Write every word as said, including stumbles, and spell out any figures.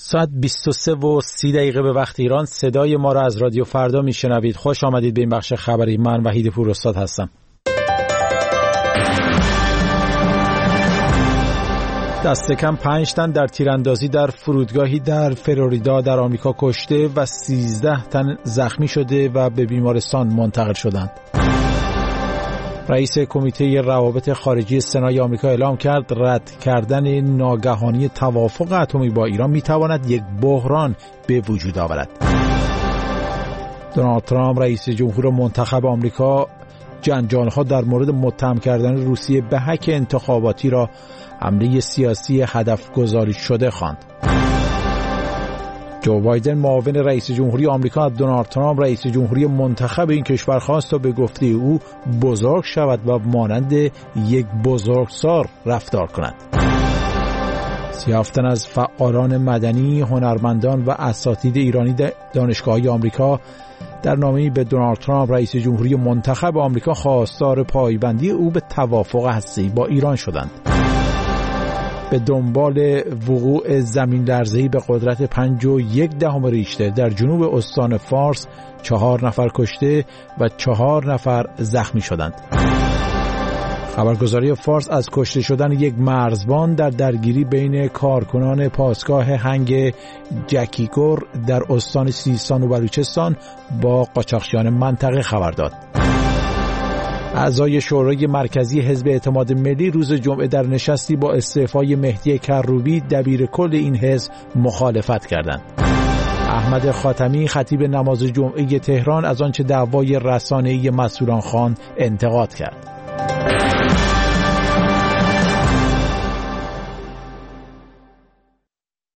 ساعت بیست و سه و سی دقیقه به وقت ایران. صدای ما را از رادیو فردا میشنوید. خوش آمدید به این بخش خبری. من وحید پوراستاد هستم. دست کم پنج تن در تیراندازی در فرودگاهی در فلوریدا در آمریکا کشته و سیزده تن زخمی شده و به بیمارستان منتقل شدند. رئیس کمیته روابط خارجی سنای آمریکا اعلام کرد رد کردن ناگهانی توافق اتمی با ایران میتواند یک بحران به وجود آورد. دونالد ترامپ رئیس جمهور منتخب آمریکا جنجال‌ها در مورد متهم کردن روسیه به هک انتخاباتی را حمله سیاسی هدف گذاری شده خواند. جو بایدن معاون رئیس جمهوری آمریکا از دونالد ترامپ رئیس جمهوری منتخب این کشور خواست تا به گفته او بزرگ شود و مانند یک بزرگسال رفتار کند. سی و هفت تن از فعالان مدنی، هنرمندان و اساتید ایرانی دانشگاه‌های آمریکا در نامه‌ای به دونالد ترامپ رئیس جمهوری منتخب آمریکا خواستار پایبندی او به توافق هسته‌ای با ایران شدند. به دنبال وقوع زمین لرزه‌ای به قدرت پنج و یک دهم ریشتر در جنوب استان فارس چهار نفر کشته و چهار نفر زخمی شدند. خبرگزاری فارس از کشته شدن یک مرزبان در درگیری بین کارکنان پاسگاه هنگ جکیگور در استان سیستان و بلوچستان با قاچاقچیان منطقه خبر داد. اعضای شورای مرکزی حزب اعتماد ملی روز جمعه در نشستی با استعفای مهدی کروبی دبیر کل این حزب مخالفت کردند. احمد خاتمی خطیب نماز جمعه تهران از آنچه دعوای رسانه‌ای مسئولان خواند انتقاد کرد.